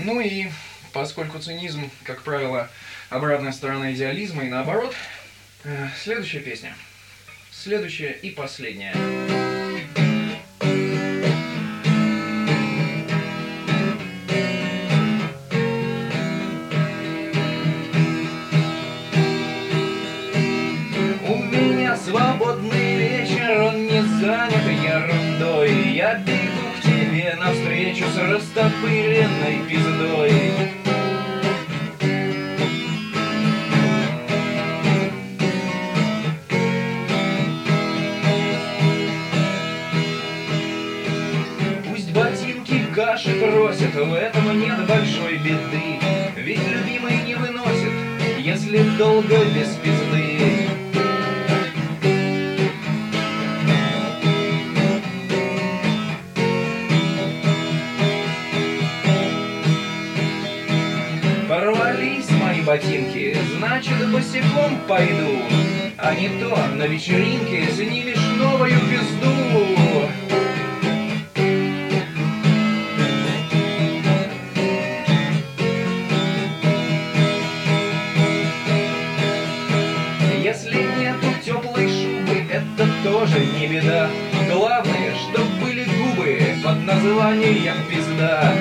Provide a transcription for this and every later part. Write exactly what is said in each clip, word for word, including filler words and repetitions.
Ну и поскольку цинизм, как правило, обратная сторона идеализма и наоборот, э, следующая песня. Следующая и последняя. У меня свободный вечер, он не занят ерундой. Я бегу к тебе навстречу с растопыренной пиздой. Пусть ботинки каши просят, в этом нет большой беды. Ведь любимый не выносит, если долго без пизды. Порвались мои ботинки, значит босиком пойду, а не то на вечеринке снимешь новую пизду. Если нету теплой шубы, это тоже не беда. Главное, чтоб были губы под названием пизда.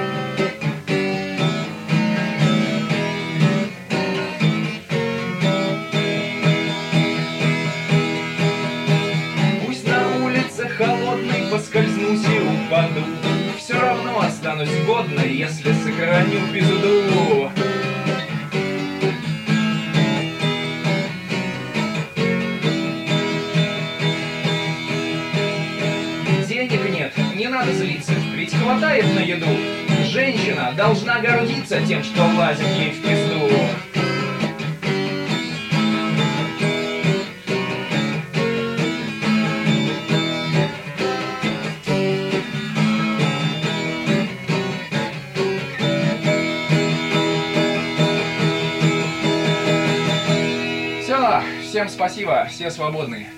Холодный поскользнусь и упаду, все равно останусь годной, если сохраню пизду. Денег нет, не надо злиться, ведь хватает на еду. Женщина должна гордиться тем, что влазит ей в пизду. Всем спасибо, все свободны.